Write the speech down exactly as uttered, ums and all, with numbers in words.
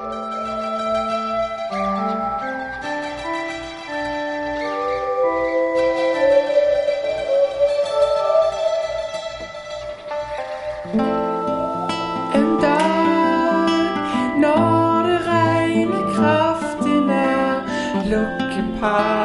En dag når det regner kraftig ned, lukker